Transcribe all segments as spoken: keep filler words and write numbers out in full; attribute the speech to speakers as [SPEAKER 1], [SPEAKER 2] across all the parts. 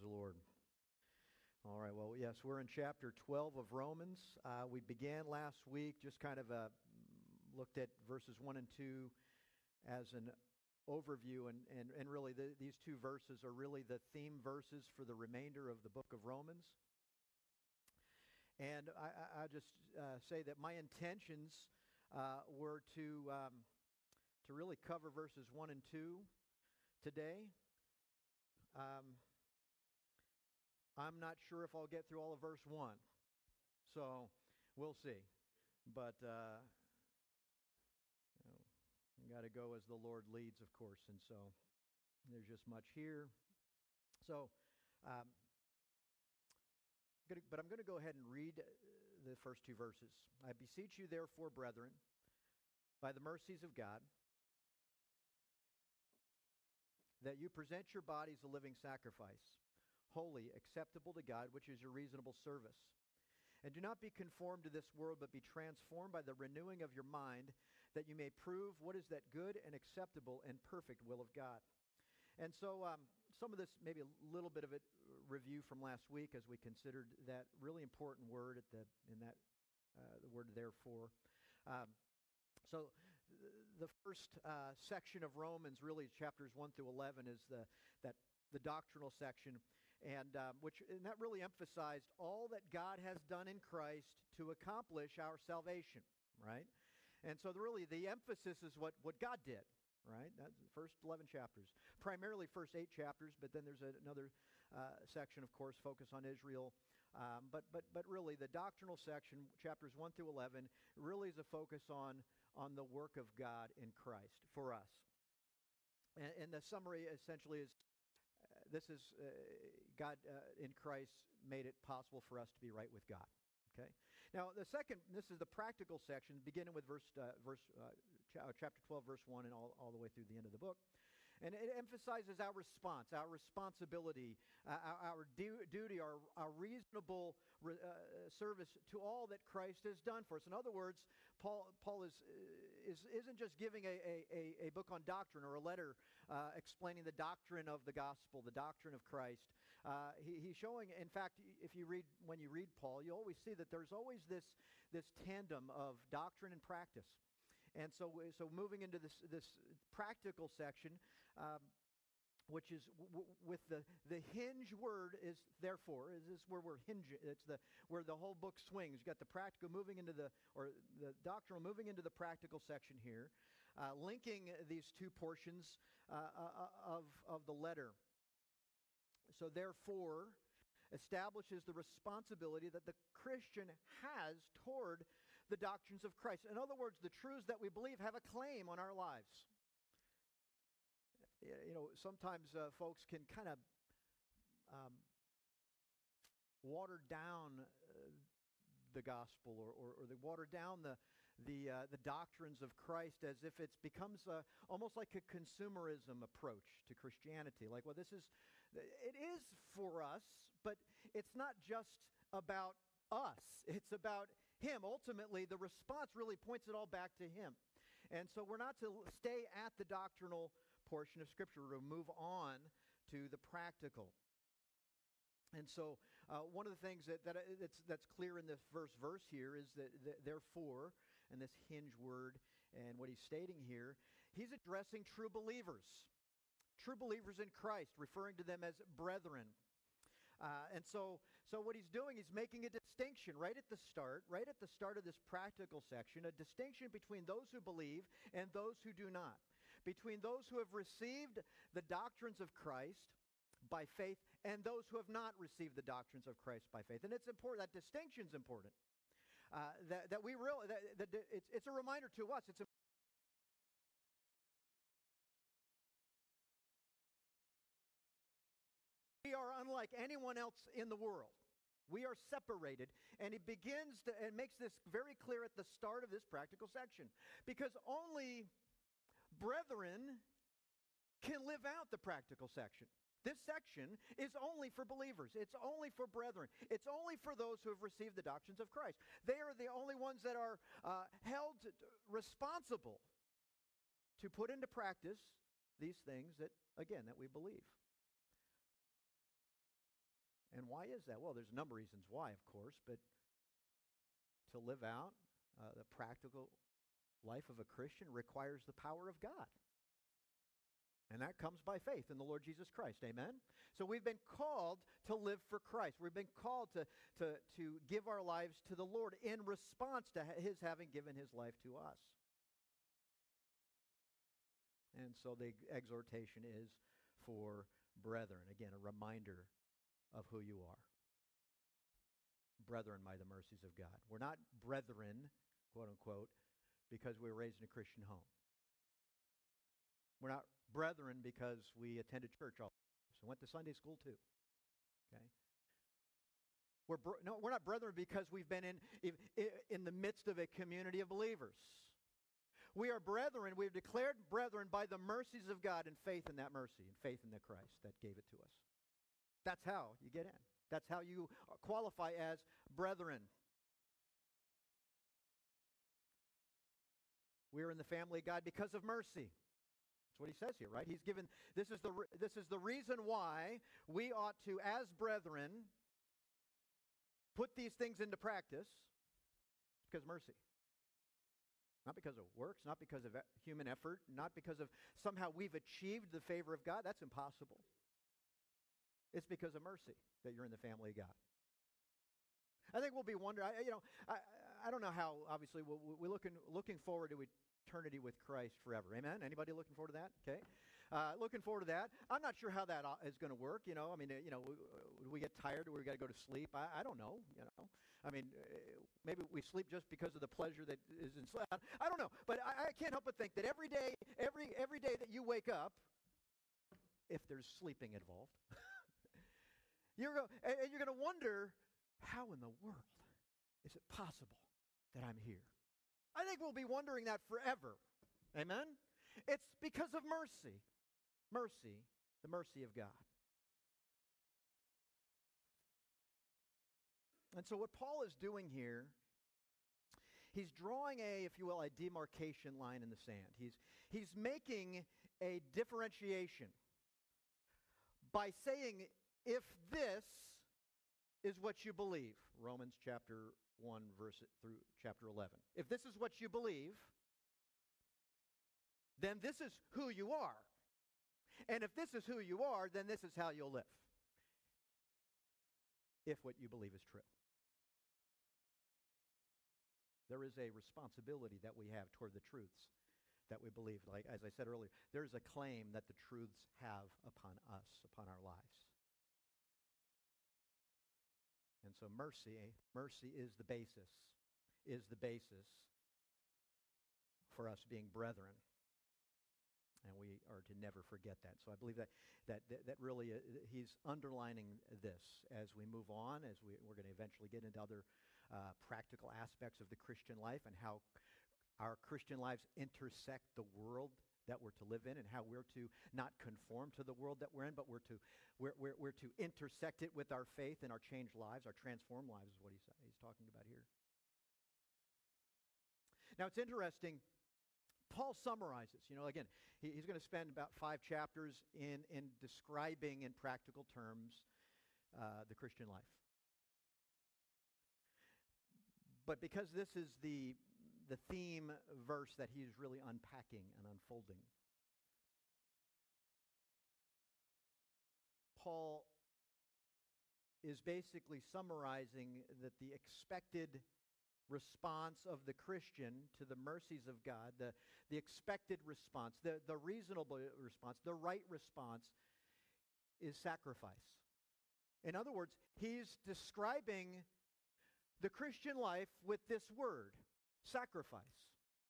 [SPEAKER 1] Lord. All right, well, yes, we're in chapter twelve of Romans. Uh, we began last week, just kind of uh, looked at verses one and two as an overview, and, and, and really the, these two verses are really the theme verses for the remainder of the book of Romans. And I, I, I just uh, say that my intentions uh, were to, um, to really cover verses one and two today. Um, I'm not sure if I'll get through all of verse one, so we'll see. But uh, you know, you got to go as the Lord leads, of course, and so there's just much here. So, um, gonna, but I'm going to go ahead and read the first two verses. I beseech you, therefore, brethren, by the mercies of God, that you present your bodies a living sacrifice, holy, acceptable to God, which is your reasonable service. And do not be conformed to this world, but be transformed by the renewing of your mind, that you may prove what is that good and acceptable and perfect will of God. And so um, some of this, maybe a little bit of it, review from last week as we considered that really important word at the in that uh, the word therefore. Um, so the first uh, section of Romans, really chapters one through eleven, is the that the doctrinal section. And um, which and that really emphasized all that God has done in Christ to accomplish our salvation, right? And so the, really the emphasis is what, what God did, right? That's the first eleven chapters. Primarily first eight chapters, but then there's a, another uh, section, of course, focus on Israel. Um, but but but really the doctrinal section, chapters one through eleven, really is a focus on, on the work of God in Christ for us. And, and the summary essentially is, This is, uh, God uh, in Christ made it possible for us to be right with God. Okay. Now, the second, this is the practical section, beginning with verse, uh, verse uh, ch- chapter twelve, verse one, and all, all the way through the end of the book. And it emphasizes our response, our responsibility, uh, our, our du- duty, our, our reasonable re- uh, service to all that Christ has done for us. In other words, Paul, Paul is, is, isn't just giving a, a, a book on doctrine or a letter uh, explaining the doctrine of the gospel, the doctrine of Christ. Uh, he, he's showing, in fact, if you read, when you read Paul, you always see that there's always this, this tandem of doctrine and practice. And so, so moving into this this practical section, um, which is w- w- with the, the hinge word is therefore. Is this where we're hinging? It's the where the whole book swings. You got the practical moving into the or the doctrinal moving into the practical section here, uh, linking these two portions uh, uh, of of the letter. So therefore, establishes the responsibility that the Christian has toward the doctrines of Christ. In other words, the truths that we believe have a claim on our lives. You know, sometimes uh, folks can kind of um, water down uh, the gospel, or, or, or they water down the the uh, the doctrines of Christ as if it becomes uh, almost like a consumerism approach to Christianity. Like, well, this is, it is for us, but it's not just about us. It's about Him. Ultimately, the response really points it all back to Him. And so we're not to stay at the doctrinal portion of Scripture. We're to move on to the practical. And so uh, one of the things that, that that's, that's clear in this first verse here is that, that therefore, and this hinge word, and what he's stating here, he's addressing true believers. True believers in Christ, referring to them as brethren. Uh, and so, so what he's doing, he's making a distinction right at the start, right at the start of this practical section, a distinction between those who believe and those who do not, between those who have received the doctrines of Christ by faith and those who have not received the doctrines of Christ by faith. And it's important, that distinction's important. Uh, that, that we real, that, that it's, it's a reminder to us. It's a We are unlike anyone else in the world. We are separated, and it begins to, and makes this very clear at the start of this practical section, because only brethren can live out the practical section. This section is only for believers. It's only for brethren. It's only for those who have received the doctrines of Christ. They are the only ones that are uh, held responsible to put into practice these things that, again, that we believe. And why is that? Well, there's a number of reasons why, of course, but to live out uh, the practical life of a Christian requires the power of God. And that comes by faith in the Lord Jesus Christ. Amen? So we've been called to live for Christ. We've been called to, to, to give our lives to the Lord in response to his having given his life to us. And so the exhortation is for brethren. Again, a reminder of who you are. Brethren by the mercies of God. We're not brethren, quote unquote, because we were raised in a Christian home. We're not brethren because we attended church all the time. So went to Sunday school too. Okay? We're br- no, we're not brethren because we've been in, in in the midst of a community of believers. We are brethren. We've declared brethren by the mercies of God and faith in that mercy and faith in the Christ that gave it to us. That's how you get in. That's how you qualify as brethren. We are in the family of God because of mercy. That's what he says here, right? He's given, this is the this is the reason why we ought to, as brethren, put these things into practice, because of mercy. Not because of works, not because of human effort, not because of somehow we've achieved the favor of God. That's impossible. It's because of mercy that you're in the family of God. I think we'll be wondering, I, you know, I, I don't know how, obviously, we're, we're looking, looking forward to eternity with Christ forever. Amen? Anybody looking forward to that? Okay. Uh, looking forward to that. I'm not sure how that is going to work. You know, I mean, uh, you know, we, we get tired or we got to go to sleep. I, I don't know, you know. I mean, uh, maybe we sleep just because of the pleasure that is in sleep. I don't know. But I, I can't help but think that every day, every every day that you wake up, if there's sleeping involved, you're go, and you're going to wonder, how in the world is it possible that I'm here? I think we'll be wondering that forever. Amen? It's because of mercy. Mercy, the mercy of God. And so what Paul is doing here, he's drawing a, if you will, a demarcation line in the sand. He's, he's making a differentiation by saying, if this is what you believe, Romans chapter one, verse through chapter eleven. If this is what you believe, then this is who you are. And if this is who you are, then this is how you'll live. If what you believe is true. There is a responsibility that we have toward the truths that we believe. Like, as I said earlier, there's a claim that the truths have upon us, upon our lives. And so mercy, mercy is the basis, is the basis for us being brethren. And we are to never forget that. So I believe that that that, that really, uh, he's underlining this as we move on, as we, we're going to eventually get into other uh, practical aspects of the Christian life and how our Christian lives intersect the world that we're to live in, and how we're to not conform to the world that we're in, but we're to we're, we're, we're to intersect it with our faith and our changed lives, our transformed lives is what he's, he's talking about here. Now it's interesting, Paul summarizes, you know, again, he, he's going to spend about five chapters in, in describing in practical terms uh, the Christian life. But because this is the the theme verse that he's really unpacking and unfolding, Paul is basically summarizing that the expected response of the Christian to the mercies of God, the, the expected response, the, the reasonable response, the right response is sacrifice. In other words, he's describing the Christian life with this word, sacrifice.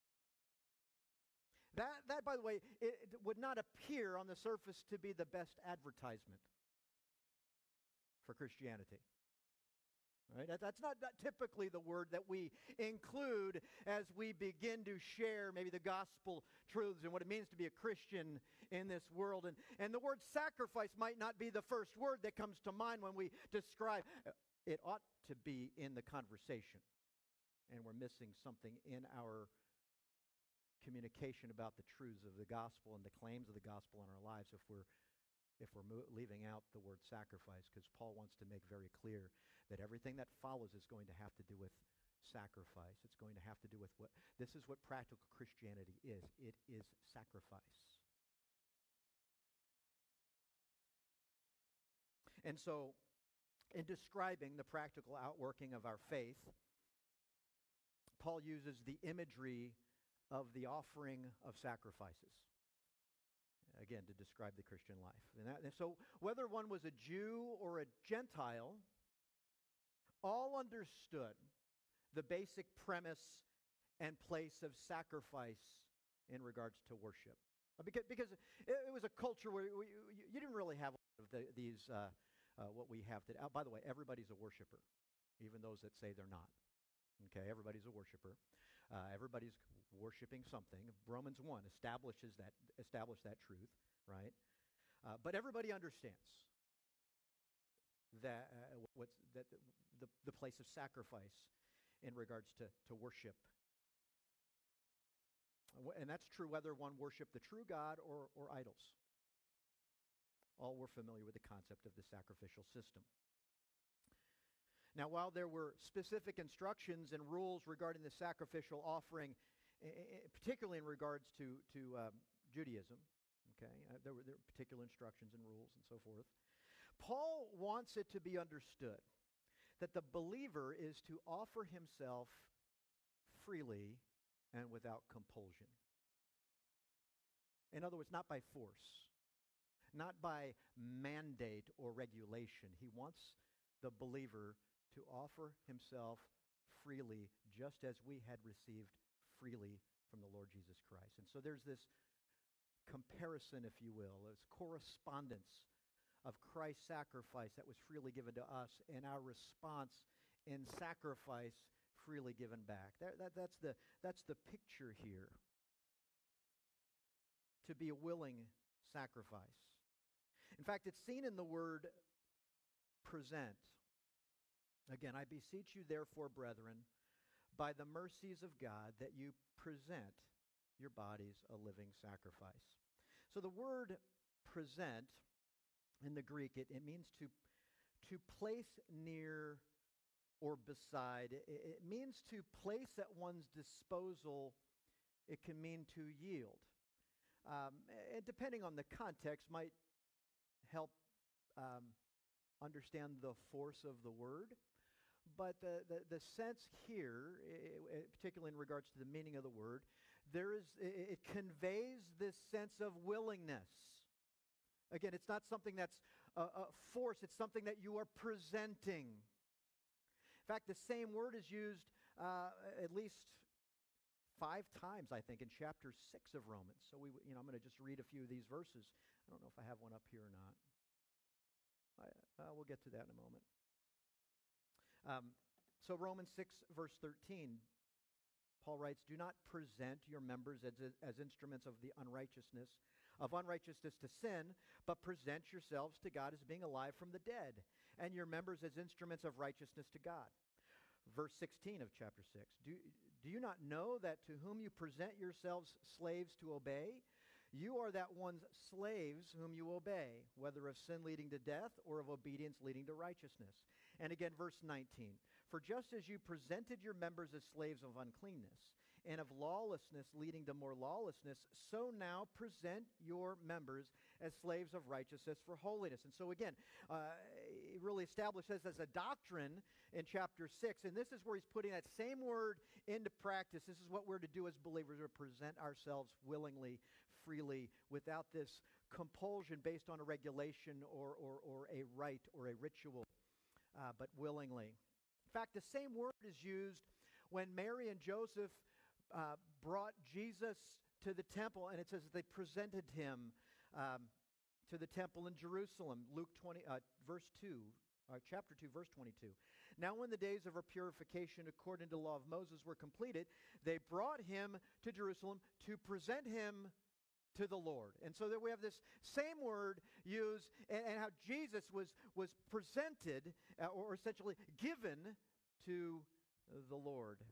[SPEAKER 1] That, that, by the way, it, it would not appear on the surface to be the best advertisement for Christianity. Right? That, that's not, not typically the word that we include as we begin to share maybe the gospel truths and what it means to be a Christian in this world. And, and the word sacrifice might not be the first word that comes to mind when we describe. It ought to be in the conversation. And we're missing something in our communication about the truths of the gospel and the claims of the gospel in our lives if we're if we're mo- leaving out the word sacrifice, because Paul wants to make very clear that everything that follows is going to have to do with sacrifice. It's going to have to do with what, this is what practical Christianity is. It is sacrifice. And so, in describing the practical outworking of our faith, Paul uses the imagery of the offering of sacrifices, again, to describe the Christian life. And, that, and so, whether one was a Jew or a Gentile, all understood the basic premise and place of sacrifice in regards to worship. Because, because it, it was a culture where we, you, you didn't really have a lot of the, these, uh, uh, what we have today. Oh, by the way, everybody's a worshiper, even those that say they're not. Okay, everybody's a worshiper. Uh, everybody's worshiping something. Romans one establishes that, established that truth, right? Uh, but everybody understands that uh, what's that the, the place of sacrifice in regards to, to worship. And that's true whether one worshiped the true God or, or idols. All were familiar with the concept of the sacrificial system. Now, while there were specific instructions and rules regarding the sacrificial offering, particularly in regards to, to um, Judaism, okay, uh, there, were, there were particular instructions and rules and so forth, Paul wants it to be understood that the believer is to offer himself freely and without compulsion. In other words, not by force, not by mandate or regulation. He wants the believer to offer himself freely, just as we had received freely from the Lord Jesus Christ. And so there's this comparison, if you will, this correspondence of Christ's sacrifice that was freely given to us and our response in sacrifice freely given back. That, that, that's, the, that's the picture here. To be a willing sacrifice. In fact, it's seen in the word present. Again, I beseech you therefore, brethren, by the mercies of God, that you present your bodies a living sacrifice. So the word present in the Greek, it, it means to, to place near or beside. It, it means to place at one's disposal. It can mean to yield. Um, and depending on the context, might help um, understand the force of the word. But the, the, the sense here, I- particularly in regards to the meaning of the word, there is it, it conveys this sense of willingness. Again, it's not something that's a, a force. It's something that you are presenting. In fact, the same word is used uh, at least five times, I think, in chapter six of Romans. So we, you know, I'm going to just read a few of these verses. I don't know if I have one up here or not. I, uh, we'll get to that in a moment. Um, so Romans six, verse thirteen, Paul writes, "Do not present your members as, as instruments of the unrighteousness, of unrighteousness to sin, but present yourselves to God as being alive from the dead, and your members as instruments of righteousness to God." Verse sixteen of chapter six, do, do you not know that to whom you present yourselves slaves to obey, you are that one's slaves whom you obey, whether of sin leading to death or of obedience leading to righteousness? And again, verse nineteen, "For just as you presented your members as slaves of uncleanness and of lawlessness leading to more lawlessness, so now present your members as slaves of righteousness for holiness." And so again, uh, it really establishes as a doctrine in chapter six, and this is where he's putting that same word into practice. This is what we're to do as believers, to present ourselves willingly, freely, without this compulsion based on a regulation or, or, or a rite or a ritual, uh, but willingly. In fact, the same word is used when Mary and Joseph uh, brought Jesus to the temple, and it says that they presented him um, to the temple in Jerusalem. Luke twenty, uh, verse two, uh, chapter two, verse twenty-two. "Now when the days of her purification according to the law of Moses were completed, they brought him to Jerusalem to present him to the Lord." And so there we have this same word used, and, and how Jesus was, was presented, uh, or essentially given to the Lord.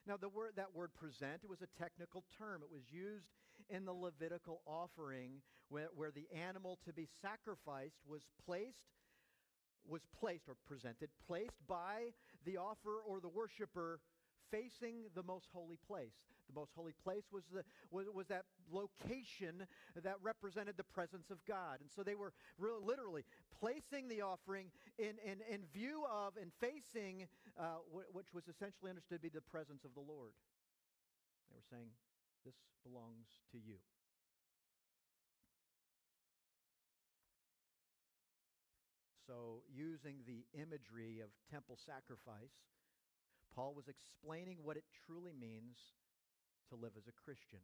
[SPEAKER 1] Now, the word that word present, it was a technical term. It was used in the Levitical offering where, where the animal to be sacrificed was placed, was placed or presented, placed by the offerer or the worshiper facing the most holy place. The most holy place was, the, was, was that location that represented the presence of God. And so they were really, literally placing the offering in, in, in view of and facing, uh, w- which was essentially understood to be the presence of the Lord. They were saying, this belongs to you. So using the imagery of temple sacrifice, Paul was explaining what it truly means to live as a Christian.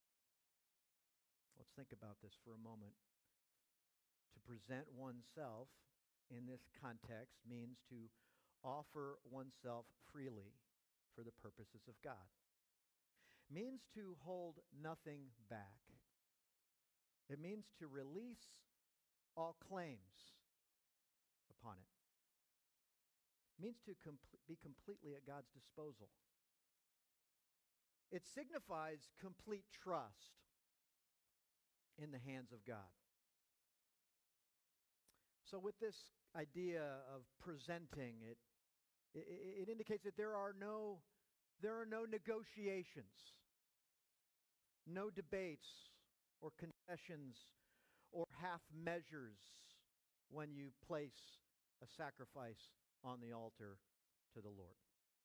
[SPEAKER 1] Let's think about this for a moment. To present oneself in this context means to offer oneself freely for the purposes of God. Means to hold nothing back. It means to release all claims upon it. Means to com- be completely at God's disposal. It signifies complete trust in the hands of God. So with this idea of presenting, it, it, it indicates that there are no, there are no negotiations, no debates or concessions or half measures when you place a sacrifice on the altar to the Lord.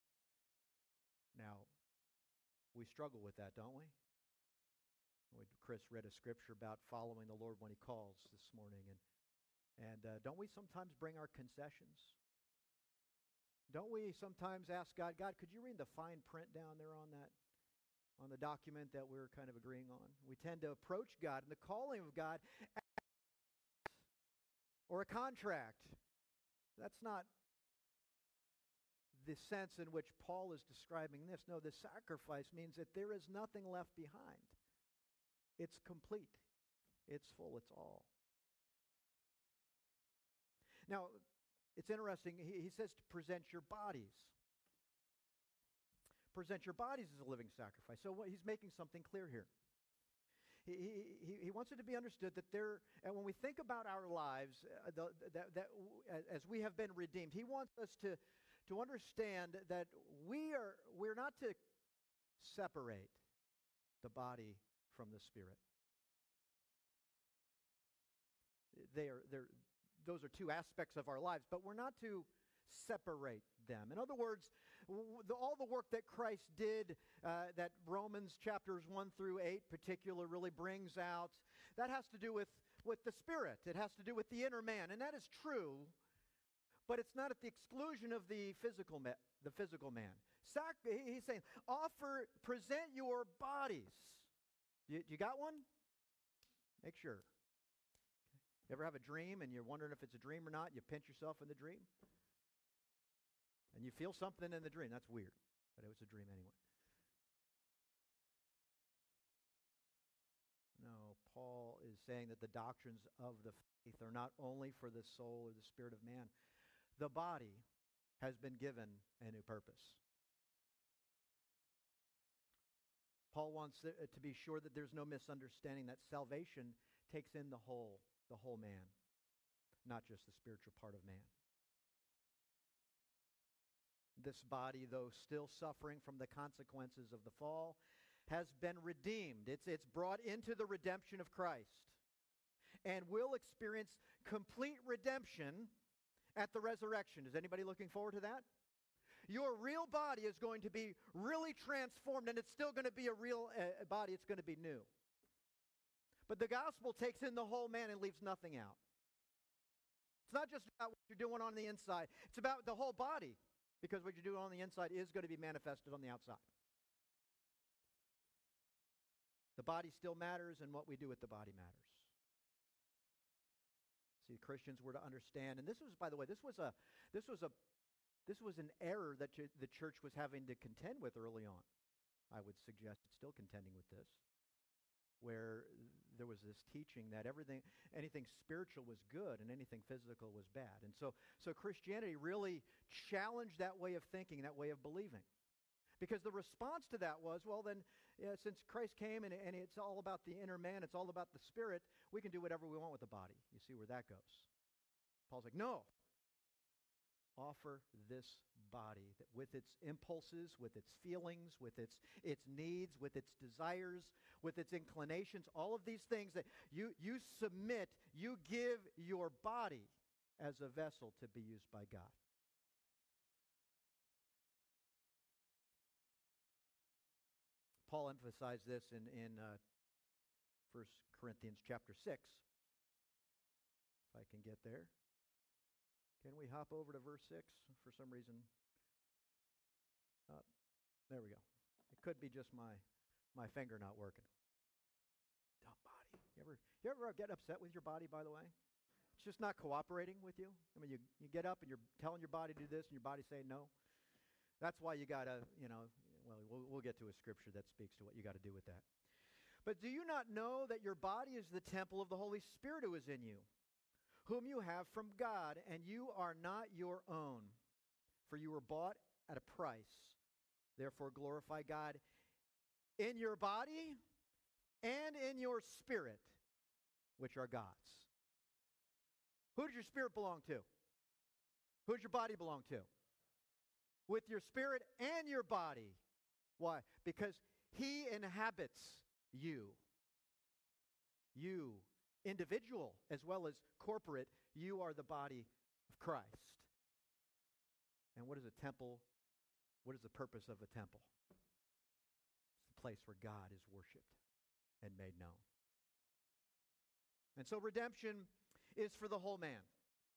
[SPEAKER 1] Now, we struggle with that, don't we? Chris read a scripture about following the Lord when he calls this morning. And, and uh, don't we sometimes bring our concessions? Don't we sometimes ask God, God, could you read the fine print down there on that, on the document that we're kind of agreeing on? We tend to approach God and the calling of God or a contract. That's not the sense in which Paul is describing this. No, the sacrifice means that there is nothing left behind. It's complete. It's full. It's all. Now, it's interesting. He, he says to present your bodies. Present your bodies as a living sacrifice. So what, he's making something clear here. He, he, he wants it to be understood that there, and when we think about our lives, uh, the, that, that as we have been redeemed, he wants us to to understand that we are we're not to separate the body from the spirit. They are they're those are two aspects of our lives, but we're not to separate them. In other words, w- the, all the work that Christ did, uh, that Romans chapters one through eight particular really brings out, that has to do with, with the spirit. It has to do with the inner man, and that is true. But it's not at the exclusion of the physical ma- the physical man. Sac- he's saying, offer, present your bodies. You, you got one? Make sure. You ever have a dream and you're wondering if it's a dream or not? You pinch yourself in the dream? And you feel something in the dream. That's weird, but it was a dream anyway. No, Paul is saying that the doctrines of the faith are not only for the soul or the spirit of man. The body has been given a new purpose. Paul wants to be sure that there's no misunderstanding that salvation takes in the whole, the whole man, not just the spiritual part of man. This body, though still suffering from the consequences of the fall, has been redeemed. It's, it's brought into the redemption of Christ and will experience complete redemption at the resurrection. Is anybody looking forward to that? Your real body is going to be really transformed, and it's still going to be a real uh, body. It's going to be new. But the gospel takes in the whole man and leaves nothing out. It's not just about what you're doing on the inside. It's about the whole body, because what you're doing on the inside is going to be manifested on the outside. The body still matters, and what we do with the body matters. See, Christians were to understand, and this was, by the way, this was a, this was a, this was an error that ch- the church was having to contend with early on. I would suggest it's still contending with this, where there was this teaching that everything, anything spiritual was good and anything physical was bad, and so, so Christianity really challenged that way of thinking, that way of believing. Because the response to that was, well, then, yeah, since Christ came and, and it's all about the inner man, it's all about the spirit, we can do whatever we want with the body. You see where that goes. Paul's like, no. Offer this body that with its impulses, with its feelings, with its, its needs, with its desires, with its inclinations, all of these things that you, you submit, you give your body as a vessel to be used by God. Paul emphasized this in, in uh, First Corinthians chapter six. If I can get there. Can we hop over to verse six? For some reason. Uh, there we go. It could be just my, my finger not working. Dumb body. You ever, you ever get upset with your body, by the way? It's just not cooperating with you. I mean, you, you get up and you're telling your body to do this and your body's saying no. That's why you got to, you know, well, well, we'll get to a scripture that speaks to what you got to do with that. But do you not know that your body is the temple of the Holy Spirit who is in you, whom you have from God, and you are not your own? For you were bought at a price. Therefore glorify God in your body and in your spirit, which are God's. Who does your spirit belong to? Who does your body belong to? With your spirit and your body. Why? Because he inhabits you. You, individual as well as corporate, you are the body of Christ. And what is a temple? What is the purpose of a temple? It's the place where God is worshiped and made known. And so redemption is for the whole man.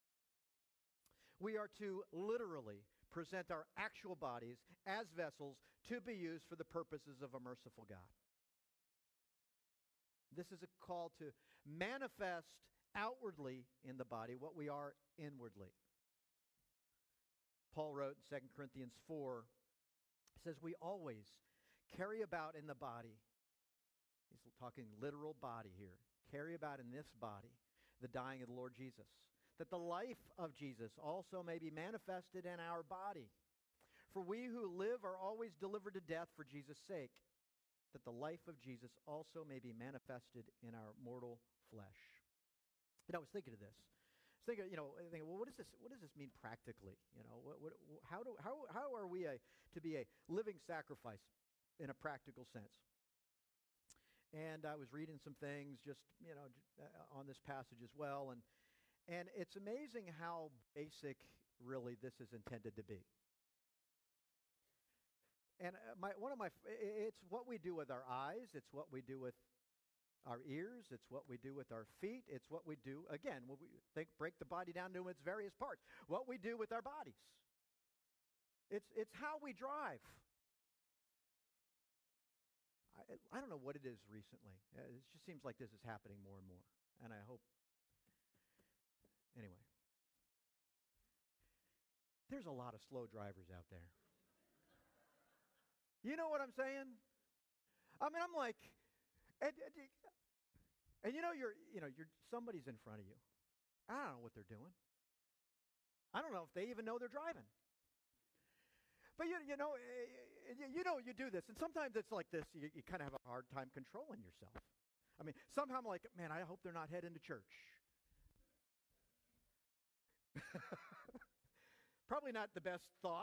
[SPEAKER 1] We are to literally present our actual bodies as vessels to be used for the purposes of a merciful God. This is a call to manifest outwardly in the body what we are inwardly. Paul wrote in Second Corinthians four, says, we always carry about in the body, he's talking literal body here, carry about in this body the dying of the Lord Jesus, that the life of Jesus also may be manifested in our body. For we who live are always delivered to death for Jesus' sake, that the life of Jesus also may be manifested in our mortal flesh. And I was thinking of this. I was thinking, you know, thinking, well, what does this? What does this mean practically? You know, what, what, how do how how are we a, to be a living sacrifice in a practical sense? And I was reading some things just, you know, on this passage as well, and and it's amazing how basic really this is intended to be. And my one of my it's what we do with our eyes, it's what we do with our ears, it's what we do with our feet, it's what we do again, when we think break the body down to its various parts. What we do with our bodies. It's it's how we drive. I, I don't know what it is recently. It just seems like this is happening more and more. And I hope, anyway. There's a lot of slow drivers out there. You know what I'm saying? I mean, I'm like, and, and, and you know, you're, you know, you're somebody's in front of you. I don't know what they're doing. I don't know if they even know they're driving. But you, you know, you know, you do this, and sometimes it's like this. You, you kind of have a hard time controlling yourself. I mean, sometimes I'm like, man, I hope they're not heading to church. Probably not the best thought.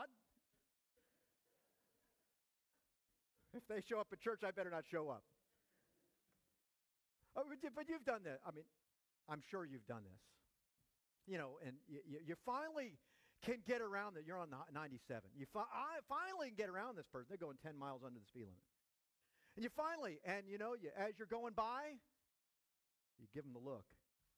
[SPEAKER 1] If they show up at church, I better not show up. Oh, but you've done that. I mean, I'm sure you've done this. You know, and you, you finally can get around that. You're on the ninety-seven. You fi- I finally can get around this person. They're going ten miles under the speed limit. And you finally, and you know, you, as you're going by, you give them the look.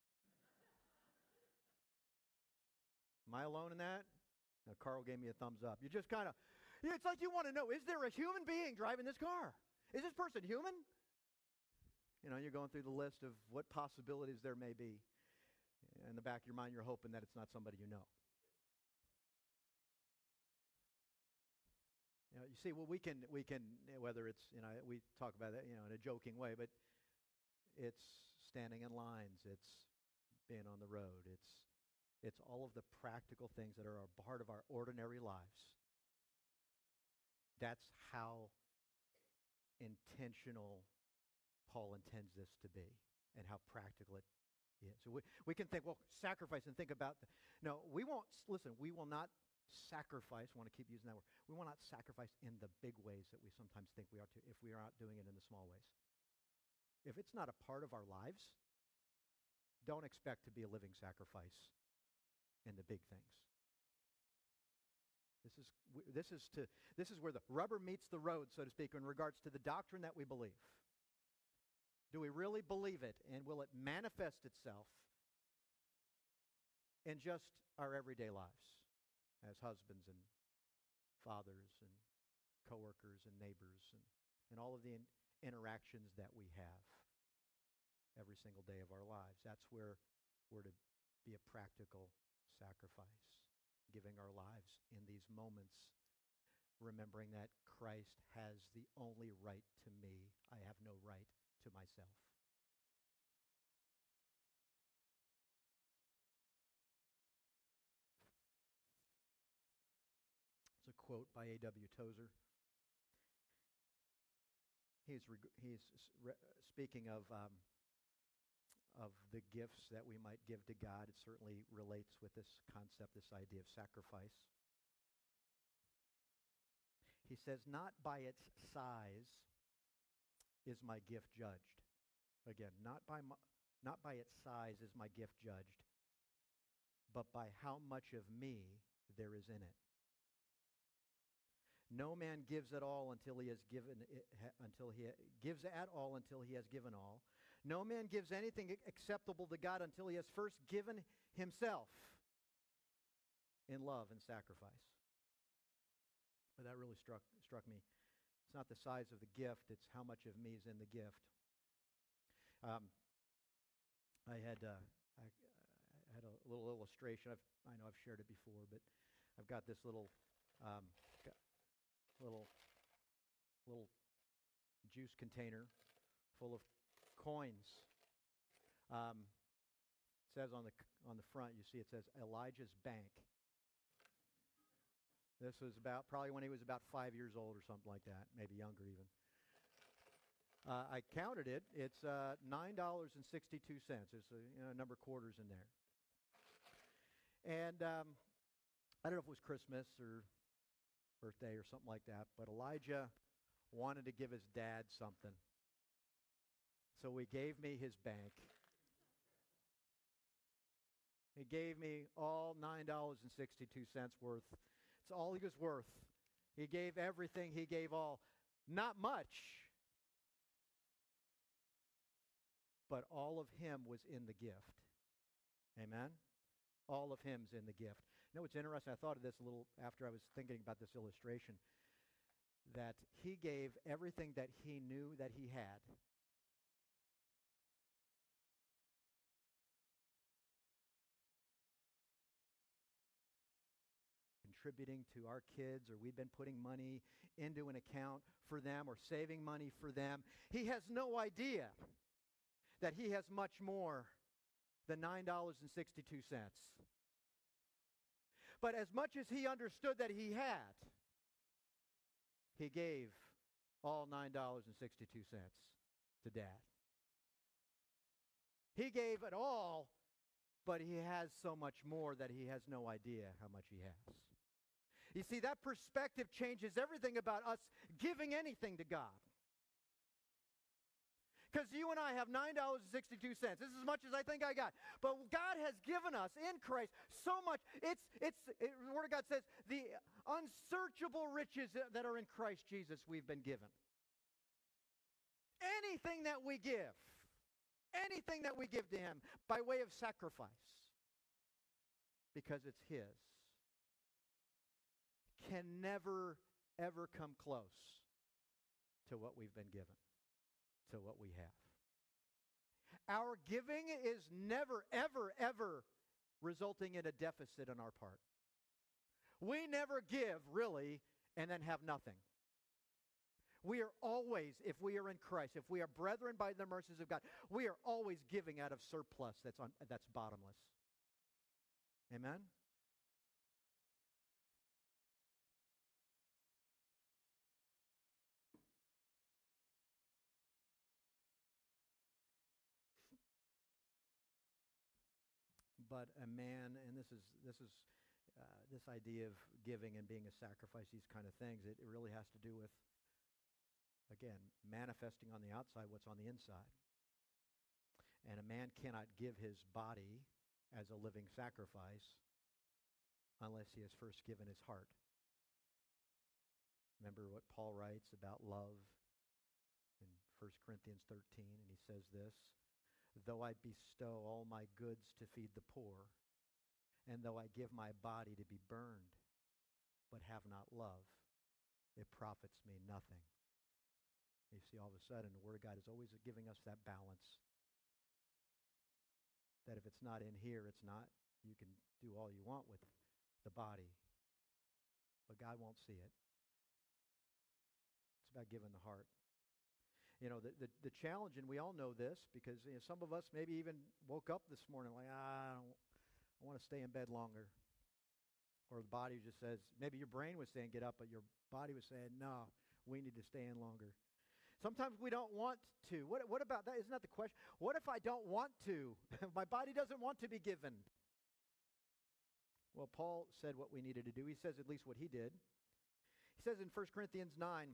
[SPEAKER 1] Am I alone in that? Now, Carl gave me a thumbs up. You just kind of, it's like you want to know, is there a human being driving this car? Is this person human? You know, you're going through the list of what possibilities there may be. In the back of your mind, you're hoping that it's not somebody you know. You know, you see, well, we can, we can, whether it's, you know, we talk about that, you know, in a joking way, but it's standing in lines, it's being on the road, it's, it's all of the practical things that are a part of our ordinary lives That's how intentional Paul intends this to be and how practical it is. So we, we can think, well, sacrifice and think about, the, no, we won't, listen, we will not sacrifice, I want to keep using that word, we will not sacrifice in the big ways that we sometimes think we are to if we are not doing it in the small ways. If it's not a part of our lives, don't expect to be a living sacrifice in the big things. This is this is to this is where the rubber meets the road, so to speak, in regards to the doctrine that we believe. Do we really believe it, and will it manifest itself in just our everyday lives as husbands and fathers and coworkers and neighbors and, and all of the in, interactions that we have every single day of our lives? That's where we're to be a practical sacrifice, giving our lives in these moments, remembering that Christ has the only right to me. I have no right to myself. It's a quote by A W Tozer. He's reg- he's re- speaking of um, of the gifts that we might give to God. It certainly relates with this concept, this idea of sacrifice. He says, not by its size is my gift judged. Again, not by my, not by its size is my gift judged, but by how much of me there is in it. No man gives at all until he has given it, until he gives at all until he has given all. No man gives anything acceptable to God until he has first given himself in love and sacrifice. But that really struck struck me. It's not the size of the gift, it's how much of me is in the gift. Um, I had uh, I, I had a little illustration. I've, I know I've shared it before, but I've got this little um, little little juice container full of coins. Um, it says on the on the front, you see it says Elijah's Bank. This was about probably when he was about five years old or something like that, maybe younger even. Uh, I counted it. It's uh, nine dollars and sixty-two cents. There's a you know, number of quarters in there. And um, I don't know if it was Christmas or birthday or something like that, but Elijah wanted to give his dad something. So he gave me his bank. He gave me all nine dollars and sixty-two cents worth. It's all he was worth. He gave everything. He gave all. Not much. But all of him was in the gift. Amen? All of him's in the gift. You know what's interesting? I thought of this a little after I was thinking about this illustration. That he gave everything that he knew that he had. Contributing to our kids, or we've been putting money into an account for them or saving money for them. He has no idea that he has much more than nine dollars and sixty-two cents. But as much as he understood that he had, he gave all nine dollars and sixty-two cents to Dad. He gave it all, but he has so much more that he has no idea how much he has. You see, that perspective changes everything about us giving anything to God. Because you and I have nine dollars and sixty-two cents. This is as much as I think I got. But God has given us in Christ so much. It's, it's, it, the Word of God says, the unsearchable riches that are in Christ Jesus we've been given. Anything that we give, anything that we give to Him by way of sacrifice, because it's His, can never, ever come close to what we've been given, to what we have. Our giving is never, ever, ever resulting in a deficit on our part. We never give, really, and then have nothing. We are always, if we are in Christ, if we are brethren by the mercies of God, we are always giving out of surplus that's on, that's bottomless. Amen? but a man, and this is this is uh, this idea of giving and being a sacrifice, these kind of things, it, it really has to do with, again, manifesting on the outside what's on the inside. And a man cannot give his body as a living sacrifice unless he has first given his heart. Remember what Paul writes about love in First Corinthians thirteen, and he says this, though I bestow all my goods to feed the poor, and though I give my body to be burned, but have not love, it profits me nothing. You see, all of a sudden, the Word of God is always giving us that balance. That if it's not in here, it's not. You can do all you want with the body, but God won't see it. It's about giving the heart. You know, the, the, the challenge, and we all know this, because you know, some of us maybe even woke up this morning like, ah, I, don't, I want to stay in bed longer. Or the body just says, maybe your brain was saying get up, but your body was saying, no, we need to stay in longer. Sometimes we don't want to. What, what about that? Isn't that the question? What if I don't want to? My body doesn't want to be given. Well, Paul said what we needed to do. He says at least what he did. He says in First Corinthians nine,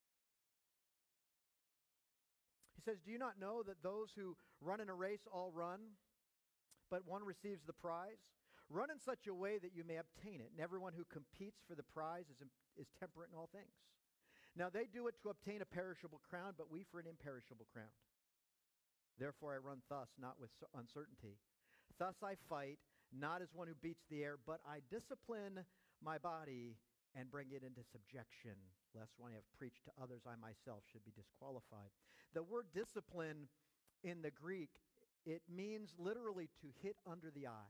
[SPEAKER 1] he says, do you not know that those who run in a race all run, but one receives the prize? Run in such a way that you may obtain it. And everyone who competes for the prize is, is temperate in all things. Now they do it to obtain a perishable crown, but we for an imperishable crown. Therefore I run thus, not with uncertainty. Thus I fight, not as one who beats the air, but I discipline my body and bring it into subjection, lest when I have preached to others, I myself should be disqualified. The word discipline in the Greek, it means literally to hit under the eye.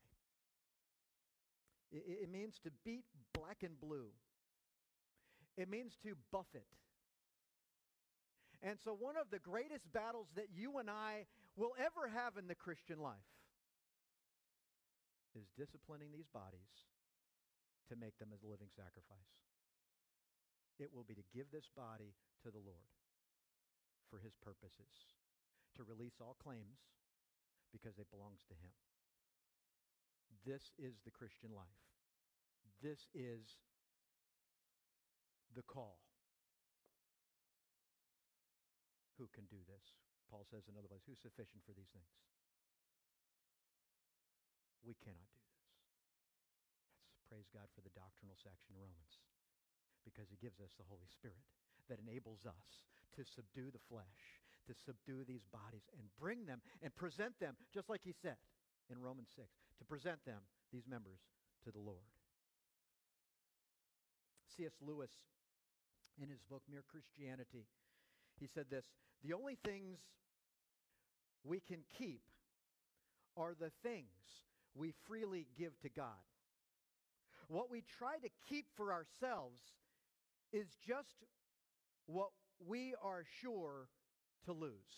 [SPEAKER 1] It, it means to beat black and blue. It means to buffet. And so one of the greatest battles that you and I will ever have in the Christian life is disciplining these bodies to make them as a living sacrifice. It will be to give this body to the Lord for his purposes, to release all claims because it belongs to him. This is the Christian life. This is the call. Who can do this? Paul says in other words, who's sufficient for these things? We cannot do this. Let's praise God for the doctrinal section in Romans, because he gives us the Holy Spirit that enables us to subdue the flesh, to subdue these bodies and bring them and present them, just like he said in Romans six, to present them, these members, to the Lord. C S Lewis, in his book, Mere Christianity, he said this, the only things we can keep are the things we freely give to God. What we try to keep for ourselves is just what we are sure to lose.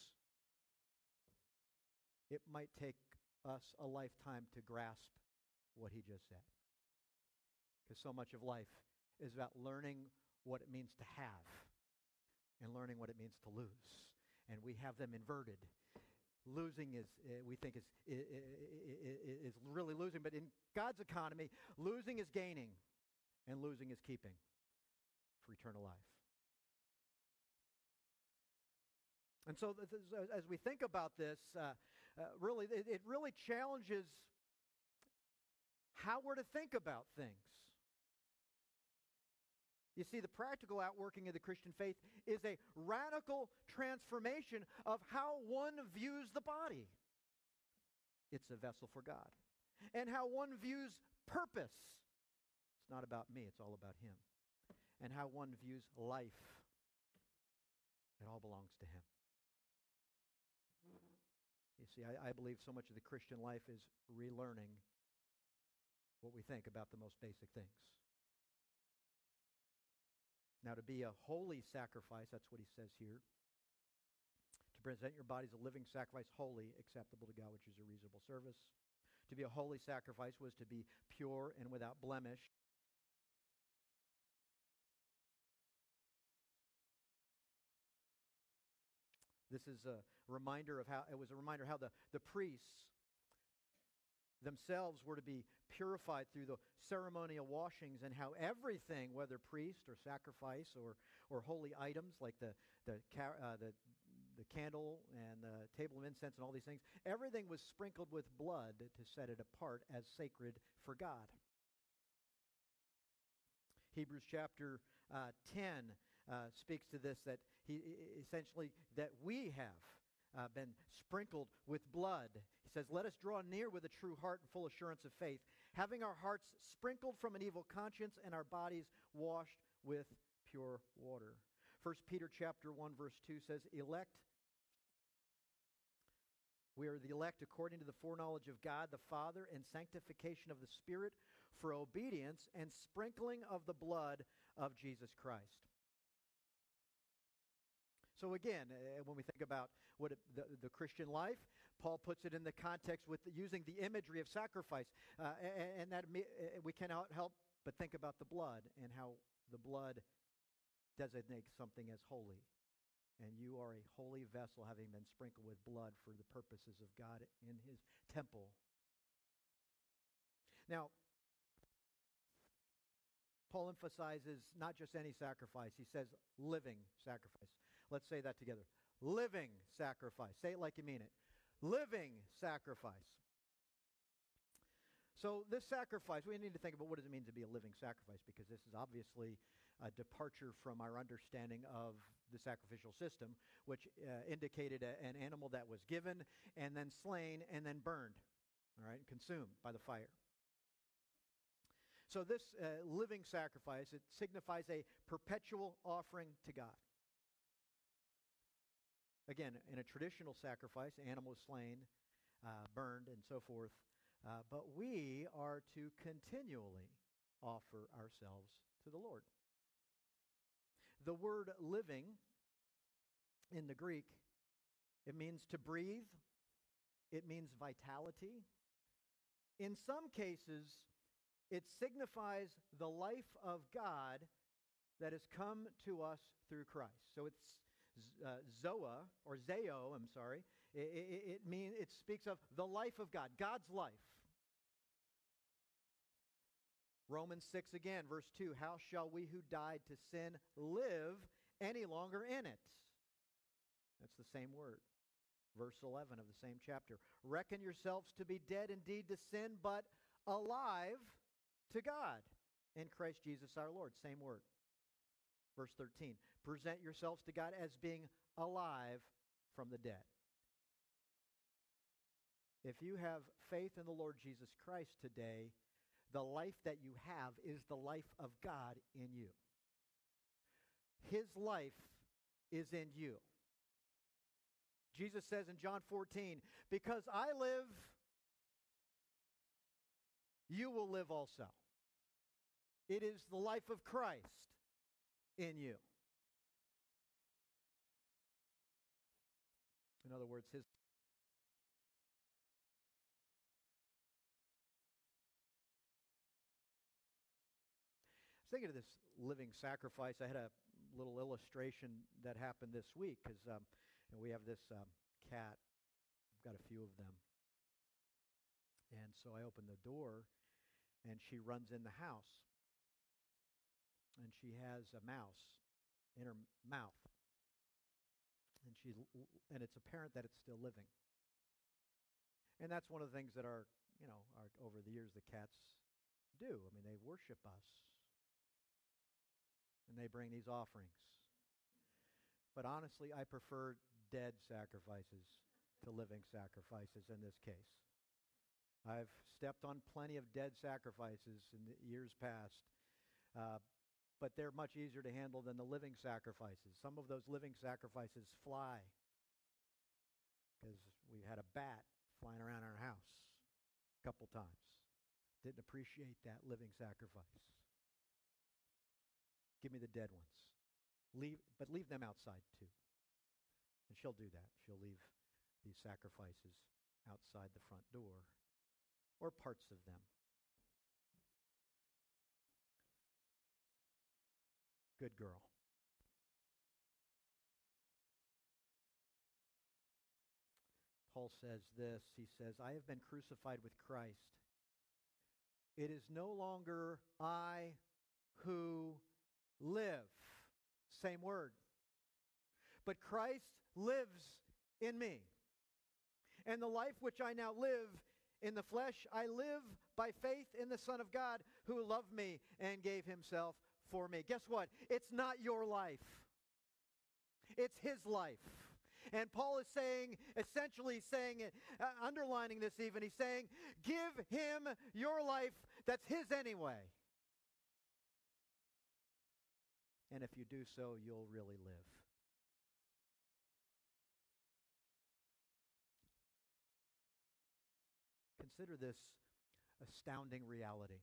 [SPEAKER 1] It might take us a lifetime to grasp what he just said. Because so much of life is about learning what it means to have and learning what it means to lose. And we have them inverted. Losing is, uh, we think, is, is, is really losing. But in God's economy, losing is gaining and losing is keeping for eternal life. And so th- th- as we think about this, uh, uh, really, it, it really challenges how we're to think about things. You see, the practical outworking of the Christian faith is a radical transformation of how one views the body. It's a vessel for God. And how one views purpose. It's not about me, it's all about him. And how one views life. It all belongs to him. You see, I, I believe so much of the Christian life is relearning what we think about the most basic things. Now, to be a holy sacrifice, that's what he says here. To present your body as a living sacrifice, holy, acceptable to God, which is a reasonable service. To be a holy sacrifice was to be pure and without blemish. This is a reminder of how, it was a reminder how the, the priests themselves were to be purified through the ceremonial washings, and how everything, whether priest or sacrifice or, or holy items like the, the, uh, the, the candle and the table of incense and all these things, everything was sprinkled with blood to set it apart as sacred for God. Hebrews chapter uh, ten uh, speaks to this, that he essentially that we have uh, been sprinkled with blood. He says, "Let us draw near with a true heart and full assurance of faith, having our hearts sprinkled from an evil conscience and our bodies washed with pure water." First Peter chapter one verse two says, "Elect, we are the elect according to the foreknowledge of God the Father and sanctification of the Spirit for obedience and sprinkling of the blood of Jesus Christ." So again, uh, when we think about what it, the, the Christian life, Paul puts it in the context with the, using the imagery of sacrifice. Uh, and, and that uh, we cannot help but think about the blood and how the blood designates something as holy. And you are a holy vessel, having been sprinkled with blood for the purposes of God in his temple. Now, Paul emphasizes not just any sacrifice. He says living sacrifice. Let's say that together. Living sacrifice. Say it like you mean it. Living sacrifice. So this sacrifice, we need to think about what does it mean to be a living sacrifice, because this is obviously a departure from our understanding of the sacrificial system, which uh, indicated a, an animal that was given and then slain and then burned, all right, consumed by the fire. So this uh, living sacrifice, it signifies a perpetual offering to God. Again, in a traditional sacrifice, animal is slain, uh, burned, and so forth. Uh, but we are to continually offer ourselves to the Lord. The word living in the Greek, it means to breathe. It means vitality. In some cases, it signifies the life of God that has come to us through Christ. So it's uh, Zoa, or Zeo, I'm sorry. It, it, it, mean, it speaks of the life of God, God's life. Romans six again, verse two, "How shall we who died to sin live any longer in it?" That's the same word. Verse eleven of the same chapter, "Reckon yourselves to be dead indeed to sin, but alive to God in Christ Jesus our Lord." Same word. Verse thirteen, "Present yourselves to God as being alive from the dead." If you have faith in the Lord Jesus Christ today, the life that you have is the life of God in you. His life is in you. Jesus says in John fourteen, "Because I live, you will live also." It is the life of Christ in you. In other words, his I was thinking of this living sacrifice. I had a little illustration that happened this week, because um, you know, we have this um, cat. I've got a few of them. And so I open the door, and she runs in the house. And she has a mouse in her mouth. And she's and it's apparent that it's still living. And that's one of the things that our, you know, our, over the years the cats do. I mean, they worship us. And they bring these offerings. But honestly, I prefer dead sacrifices to living sacrifices in this case. I've stepped on plenty of dead sacrifices in the years past, uh, but they're much easier to handle than the living sacrifices. Some of those living sacrifices fly, because we had a bat flying around our house a couple times. Didn't appreciate that living sacrifice. Give me the dead ones. Leave, but leave them outside too. And she'll do that. She'll leave these sacrifices outside the front door, or parts of them. Good girl. Paul says this. He says, I have been crucified with Christ. It is no longer I who live. Same word. But Christ lives in me. And the life which I now live in the flesh, I live by faith in the Son of God who loved me and gave himself for me. Guess what? It's not your life. It's his life. And Paul is saying, essentially saying, uh, underlining this even, he's saying, give him your life that's his anyway. And if you do so, you'll really live. Consider this astounding reality.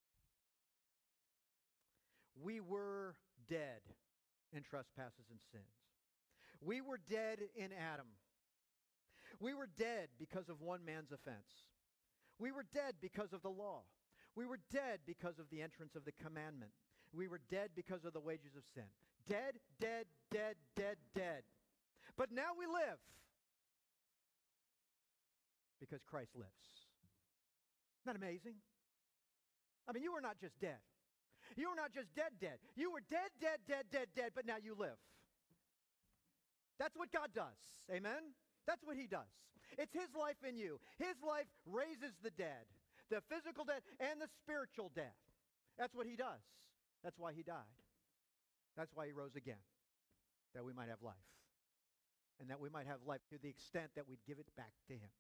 [SPEAKER 1] We were dead in trespasses and sins. We were dead in Adam. We were dead because of one man's offense. We were dead because of the law. We were dead because of the entrance of the commandment. We were dead because of the wages of sin. Dead, dead, dead, dead, dead. But now we live because Christ lives. Isn't that amazing? I mean, you were not just dead. You were not just dead, dead. You were dead, dead, dead, dead, dead, but now you live. That's what God does. Amen? That's what he does. It's his life in you. His life raises the dead, the physical dead and the spiritual dead. That's what he does. That's why he died. That's why he rose again, that we might have life, and that we might have life to the extent that we'd give it back to him.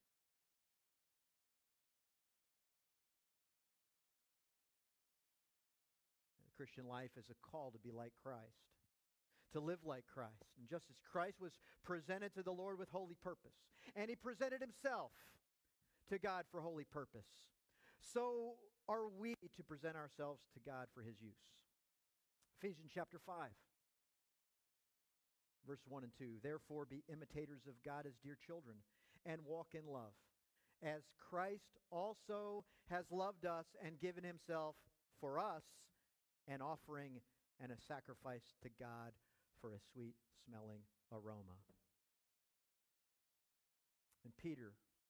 [SPEAKER 1] The Christian life is a call to be like Christ, to live like Christ. And just as Christ was presented to the Lord with holy purpose, and he presented himself to God for holy purpose, so are we to present ourselves to God for his use. Ephesians chapter five, verse one and two. Therefore be imitators of God as dear children, and walk in love, as Christ also has loved us and given himself for us, an offering and a sacrifice to God for a sweet-smelling aroma. And Peter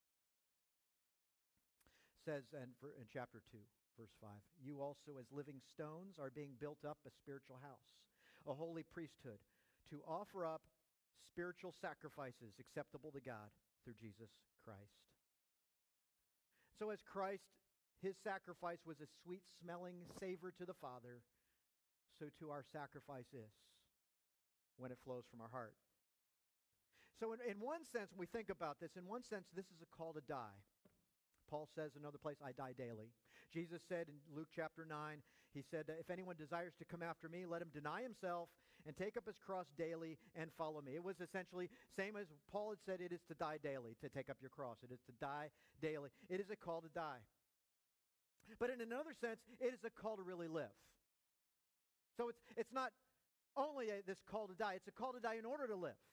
[SPEAKER 1] says in, in chapter two, verse five, you also as living stones are being built up a spiritual house, a holy priesthood, to offer up spiritual sacrifices acceptable to God through Jesus Christ. So as Christ, his sacrifice was a sweet-smelling savor to the Father, so too our sacrifice is when it flows from our heart. So in, in one sense, when we think about this, in one sense, this is a call to die. Paul says in another place, I die daily. Jesus said in Luke chapter nine, he said, if anyone desires to come after me, let him deny himself and take up his cross daily and follow me. It was essentially same as Paul had said, it is to die daily, to take up your cross. It is to die daily. It is a call to die. But in another sense, it is a call to really live. So it's, it's not only a, this call to die, it's a call to die in order to live.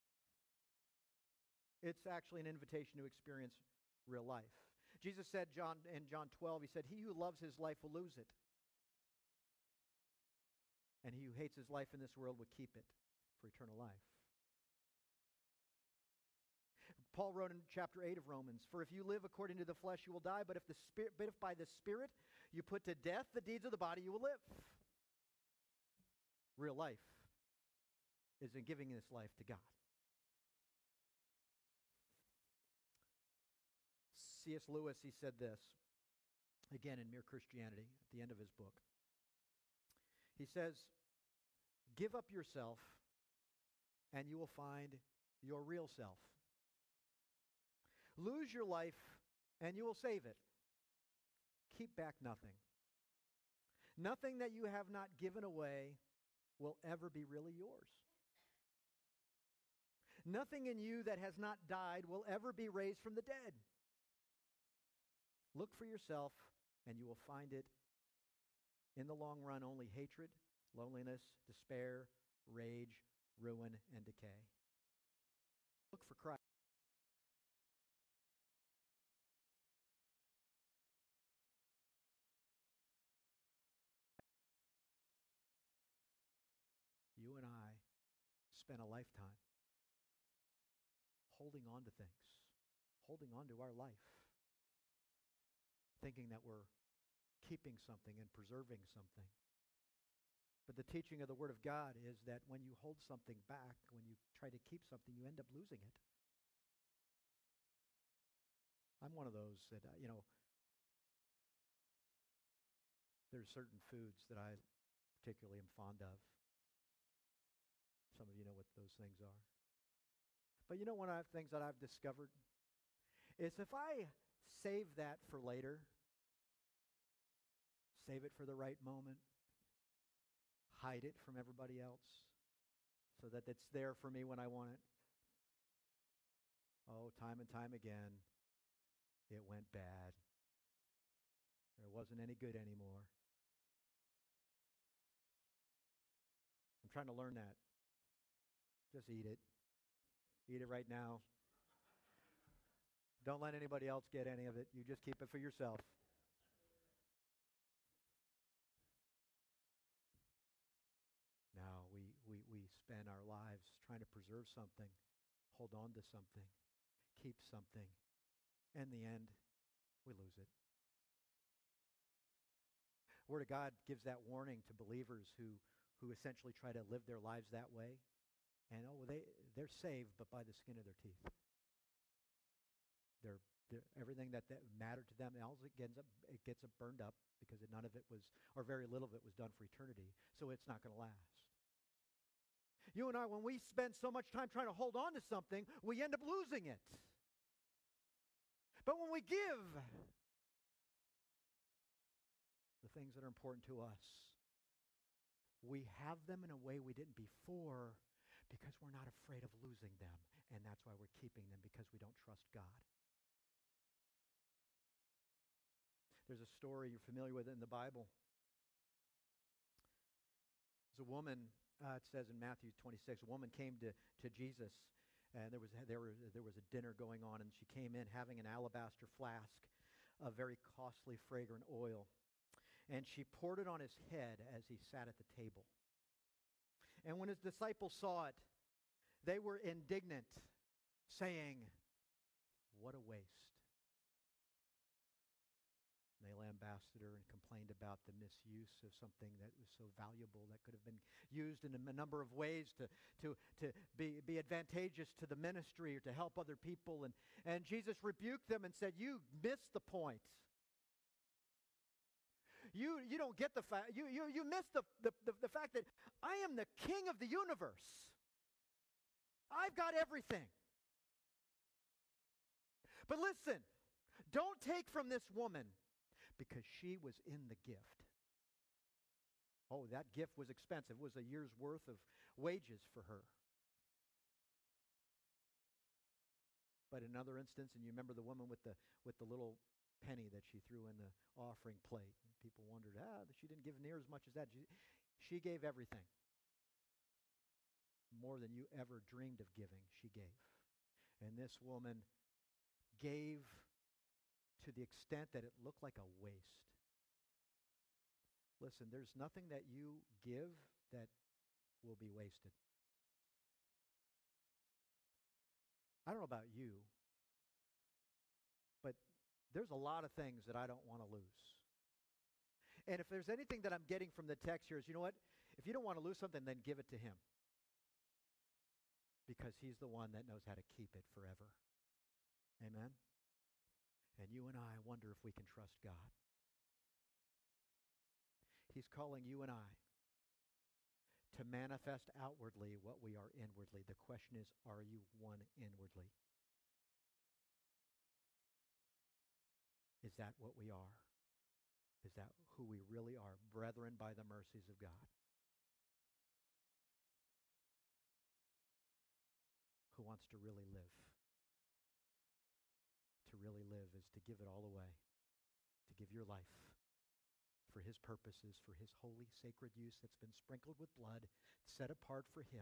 [SPEAKER 1] It's actually an invitation to experience real life. Jesus said John, in John twelve, he said, he who loves his life will lose it. And he who hates his life in this world will keep it for eternal life. Paul wrote in chapter eight of Romans, for if you live according to the flesh, you will die, but if, the spirit, but if by the Spirit you put to death the deeds of the body, you will live. Real life is in giving this life to God. C S Lewis, he said this, again in Mere Christianity, at the end of his book. He says, give up yourself and you will find your real self. Lose your life and you will save it. Keep back nothing. Nothing that you have not given away will ever be really yours. Nothing in you that has not died will ever be raised from the dead. Look for yourself, and you will find it in the long run only hatred, loneliness, despair, rage, ruin, and decay. Look for Christ. You and I spent a lifetime holding on to things holding on to our life, thinking that we're keeping something and preserving something. But the teaching of the Word of God is that when you hold something back, when you try to keep something, you end up losing it. I'm one of those that, uh, you know, there's certain foods that I particularly am fond of. Some of you know what those things are. But you know one of the things that I've discovered is if I save that for later, save it for the right moment, hide it from everybody else so that it's there for me when I want it. Oh, time and time again, it went bad. It wasn't any good anymore. I'm trying to learn that. Just eat it. Eat it right now. Don't let anybody else get any of it. You just keep it for yourself. Now, we, we, we spend our lives trying to preserve something, hold on to something, keep something. In the end, we lose it. Word of God gives that warning to believers who, who essentially try to live their lives that way. And, oh, they, they're saved, but by the skin of their teeth. They're, they're, everything that, that mattered to them, else it gets, up, it gets up burned up because none of it was, or very little of it was done for eternity. So it's not going to last. You and I, when we spend so much time trying to hold on to something, we end up losing it. But when we give the things that are important to us, we have them in a way we didn't before because we're not afraid of losing them. And that's why we're keeping them, because we don't trust God. There's a story, you're familiar with it in the Bible. There's a woman, uh, it says in Matthew twenty-six, a woman came to, to Jesus, and there was, there, were, there was a dinner going on, and she came in having an alabaster flask of very costly, fragrant oil. And she poured it on his head as he sat at the table. And when his disciples saw it, they were indignant, saying, "What a waste." And they lambasted her and complained about the misuse of something that was so valuable that could have been used in a number of ways to, to, to be, be advantageous to the ministry or to help other people. And, and Jesus rebuked them and said, "You missed the point. You, you don't get the fact, you, you, you miss the, the, the, the fact that I am the king of the universe. I've got everything. But listen, don't take from this woman because she was in the gift." Oh, that gift was expensive. It was a year's worth of wages for her. But in another instance, and you remember the woman with the with the little penny that she threw in the offering plate. And people wondered, ah, she didn't give near as much as that. She, she gave everything. More than you ever dreamed of giving, she gave. And this woman gave to the extent that it looked like a waste. Listen, there's nothing that you give that will be wasted. I don't know about you, but there's a lot of things that I don't want to lose. And if there's anything that I'm getting from the text here is, you know what? If you don't want to lose something, then give it to him. Because he's the one that knows how to keep it forever. Amen? And you and I wonder if we can trust God. He's calling you and I to manifest outwardly what we are inwardly. The question is, are you one inwardly? Is that what we are? Is that who we really are? Brethren, by the mercies of God. Who wants to really live? To really live is to give it all away. To give your life for his purposes, for his holy, sacred use that's been sprinkled with blood, set apart for him.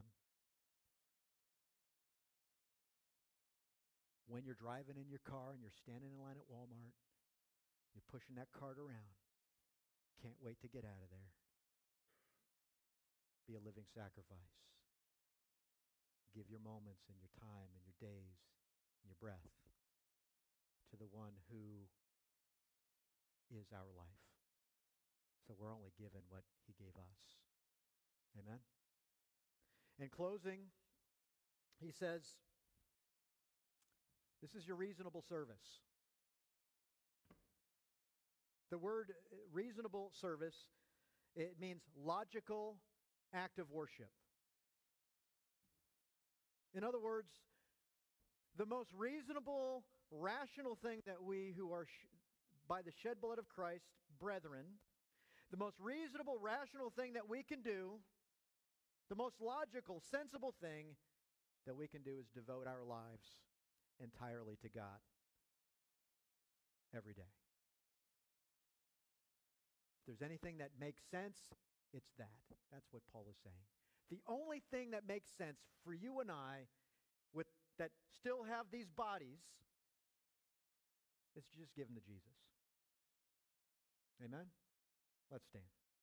[SPEAKER 1] When you're driving in your car and you're standing in line at Walmart, you're pushing that cart around. Can't wait to get out of there. Be a living sacrifice. Give your moments and your time and your days and your breath one who is our life. So we're only given what he gave us. Amen? In closing, he says, this is your reasonable service. The word reasonable service, it means logical act of worship. In other words, the most reasonable, rational thing that we who are sh- by the shed blood of Christ, brethren, the most reasonable, rational thing that we can do, the most logical, sensible thing that we can do is devote our lives entirely to God every day. If there's anything that makes sense, it's that. That's what Paul is saying. The only thing that makes sense for you and I with that still have these bodies is to just give them to Jesus. Amen? Let's stand.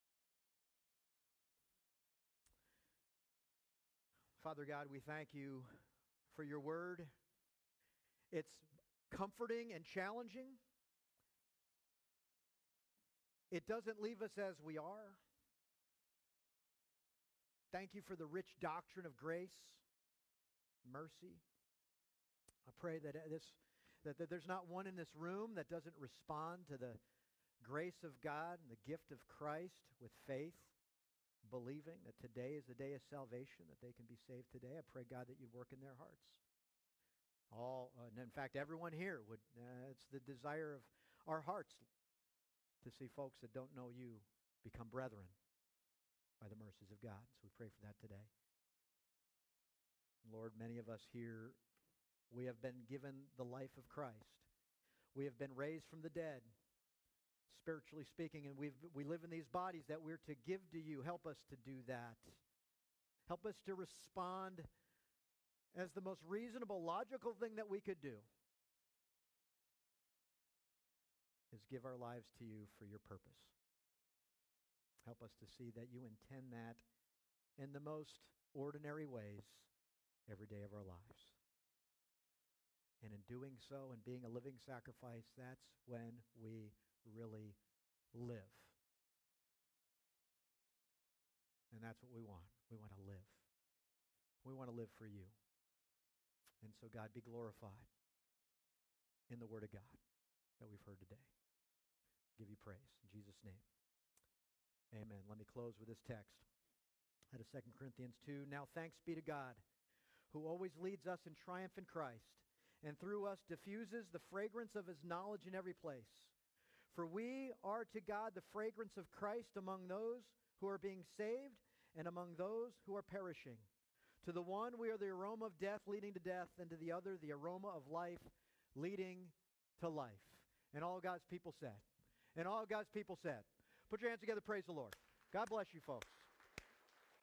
[SPEAKER 1] Father God, we thank you for your word. It's comforting and challenging. It doesn't leave us as we are. Thank you for the rich doctrine of grace, mercy. I pray that this that, that there's not one in this room that doesn't respond to the grace of God and the gift of Christ with faith, believing that today is the day of salvation, that they can be saved today. I pray, God, that you'd work in their hearts. All, uh, and in fact, everyone here would. Uh, it's the desire of our hearts to see folks that don't know you become brethren by the mercies of God. So we pray for that today. Lord, many of us here, we have been given the life of Christ. We have been raised from the dead, spiritually speaking, and we've, we live in these bodies that we're to give to you. Help us to do that. Help us to respond as the most reasonable, logical thing that we could do is give our lives to you for your purpose. Help us to see that you intend that in the most ordinary ways every day of our lives. And in doing so and being a living sacrifice, that's when we really live. And that's what we want. We want to live. We want to live for you. And so, God, be glorified in the Word of God that we've heard today. Give you praise. In Jesus' name. Amen. Let me close with this text. Out of Second Corinthians two. Now thanks be to God, who always leads us in triumph in Christ, and through us diffuses the fragrance of his knowledge in every place. For we are to God the fragrance of Christ among those who are being saved and among those who are perishing. To the one we are the aroma of death leading to death, and to the other the aroma of life leading to life. And all God's people said. And all God's people said. Put your hands together, praise the Lord. God bless you, folks.